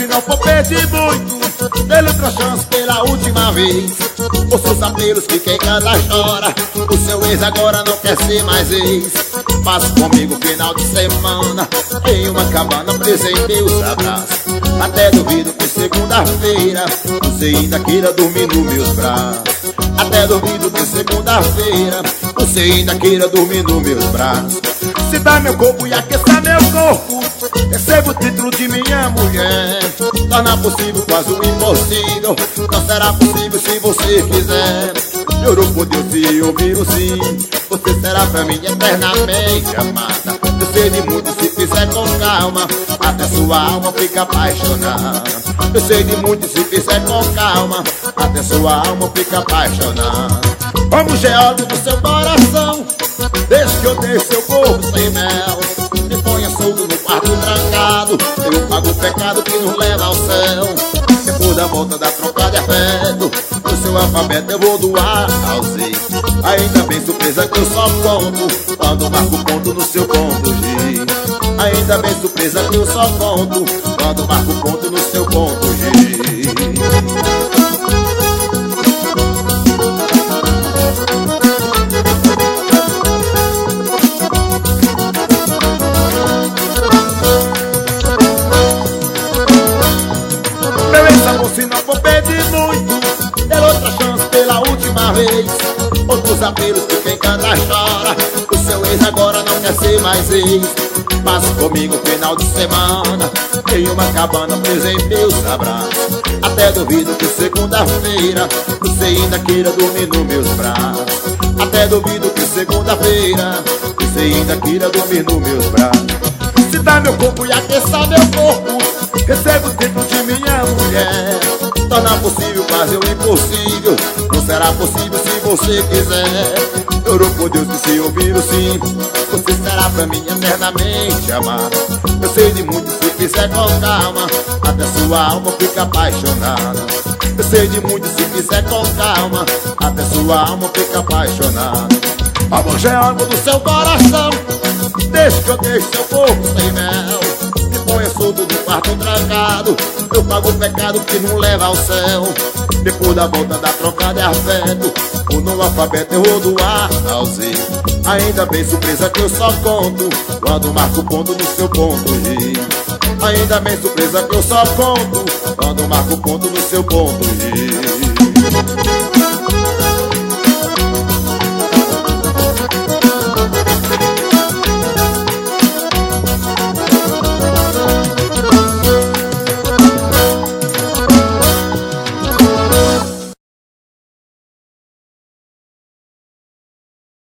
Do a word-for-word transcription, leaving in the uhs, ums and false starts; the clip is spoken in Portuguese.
se não for pedir muito, dê-lhe outra chance pela última vez. Os seus apelos que quem canta chora, o seu ex agora não quer ser mais ex. Passe comigo final de semana em uma cabana presa em meus abraços. Até duvido que segunda-feira você ainda queira dormir nos meus braços. Até duvido que segunda-feira você ainda queira dormir nos meus braços. Se dá meu corpo e aqueça meu corpo, recebo o título de minha mulher. Torna possível quase o impossível, não será possível se você quiser. Juro por Deus, se ouvir o sim, você será pra mim eternamente amada. Eu sei de muito, se fizer com calma, até sua alma fica apaixonada. Eu sei de muito, se fizer com calma, até sua alma fica apaixonada. Como geólogo do seu coração, desde que eu deixe seu corpo sem mel, me ponha solto no quarto trancado, eu pago o pecado que nos leva ao céu. Depois da volta da troca de afeto, o seu alfabeto eu vou do A ao Z. Ainda bem surpresa que eu só conto quando marco ponto no seu ponto G. Ainda bem surpresa que eu só conto quando marco ponto no seu ponto G. Se não for pedir muito, dê outra chance pela última vez. Outros apelos que quem canta chora, o seu ex agora não quer ser mais ex. Passe comigo final de semana em uma cabana presa em meus abraços. Até duvido que segunda-feira você ainda queira dormir nos meus braços. Até duvido que segunda-feira você ainda queira dormir nos meus braços. Se dá meu corpo e aqueça meu corpo, recebo o título de minha mulher. Torna possível quase o impossível, não será possível se você quiser. Juro por Deus que se ouvir o sim, você será pra mim eternamente amada. Eu sei de muito, se fizer com calma, até sua alma fica apaixonada. Eu sei de muito, se fizer com calma, até sua alma fica apaixonada. Amor geólogo do seu coração, deixa que eu deixe seu corpo sem mel. Me ponha solto no quarto trancado, eu pago o pecado que não leva ao céu. Depois da volta da troca de afeto, o no alfabeto eu vou do A ao Z. Ainda bem surpresa que eu só conto quando marco ponto no seu ponto G. Ainda bem surpresa que eu só conto quando marco ponto no seu ponto G.